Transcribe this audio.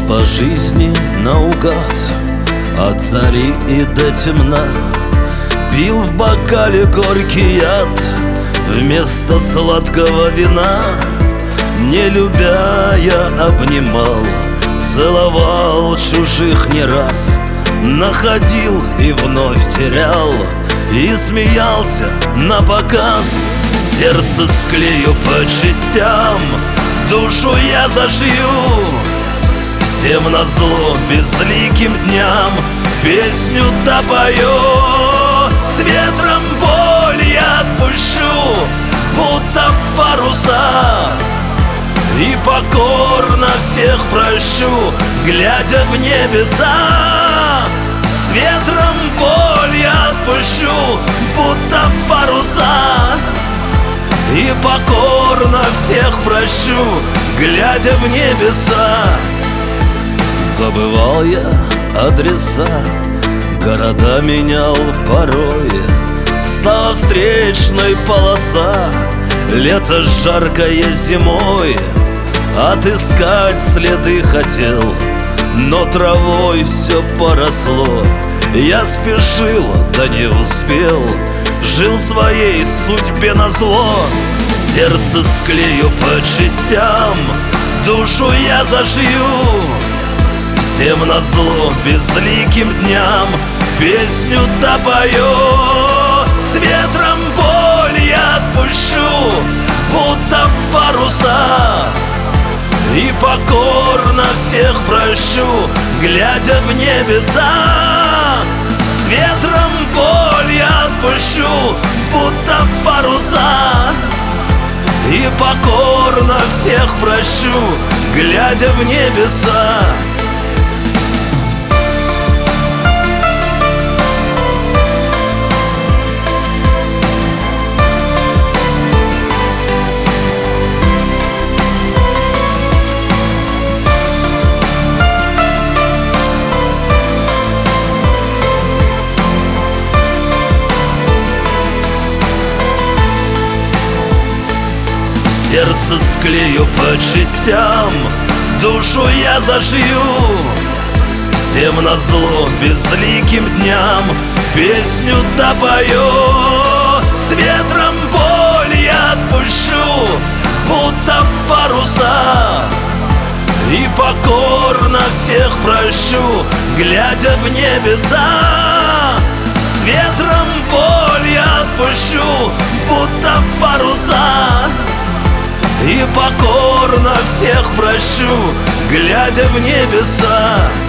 по жизни наугад, от зари и до темна. Пил в бокале горький яд вместо сладкого вина. Не любя, я обнимал, целовал чужих не раз, находил и вновь терял, и смеялся напоказ. Сердце склею по частям, душу я зашью, всем назло безликим дням песню допою. С ветром боль я отпущу, будто паруса, и покорно всех прощу, глядя в небеса. С ветром боль я отпущу, будто паруса, и покорно всех прощу, глядя в небеса. Забывал я адреса, города менял порой, стала встречной полоса. Лето жаркое зимой, отыскать следы хотел, но травой все поросло. Я спешил, да не успел, жил своей судьбе назло. Сердце склею по частям, душу я зашью, всем назло безликим дням песню допою. С ветром боль я отпущу, будто паруса, и покорно всех прощу, глядя в небеса. С ветром боль я отпущу, будто паруса, и покорно всех прощу, глядя в небеса. Сердце склею по частям, душу я зашью, всем назло безликим дням песню допою. С ветром боль я отпущу, будто паруса, и покорно всех прощу, глядя в небеса. С ветром боль я отпущу, будто паруса, и покорно всех прощу, глядя в небеса.